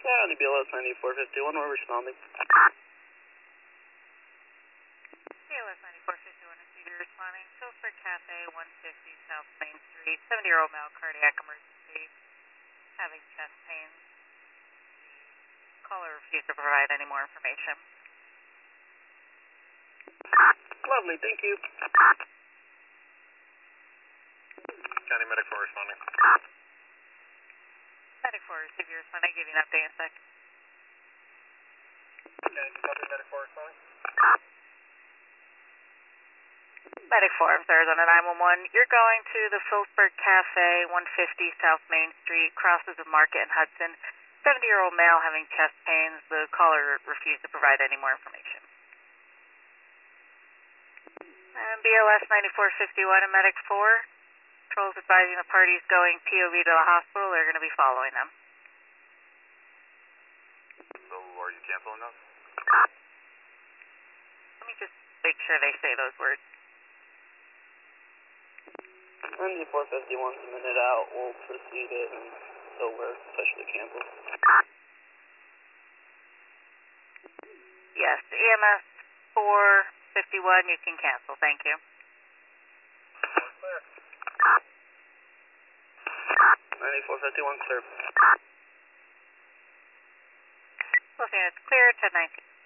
County BLS 9451, we're responding. BLS 9451 is Cedar responding. Phillipsburg Cafe, 150 South Main Street, 70-year-old male, cardiac emergency, having chest pains. Caller refused to provide any more information. Lovely, thank you. County Medic 4 responding. Medic 4 received your responding. Give you an update in a sec. County Medic 4 responding. Medic 4, I'm sorry, on a 911. You're going to the Phillipsburg Cafe, 150 South Main Street, crosses of Market and Hudson. 70-year-old male having chest pains. The caller refused to provide any more information. And BLS 9451 and Medic 4. Patrol's advising the parties going POV to the hospital. They're going to be following them. So are you canceling those? Let me just make sure they say those words. ND 451's a minute out, we'll proceed it until we're officially canceled. Yes, EMS 451, you can cancel. Thank you. Clear. 9451, sir. Looking, it's clear, 1019.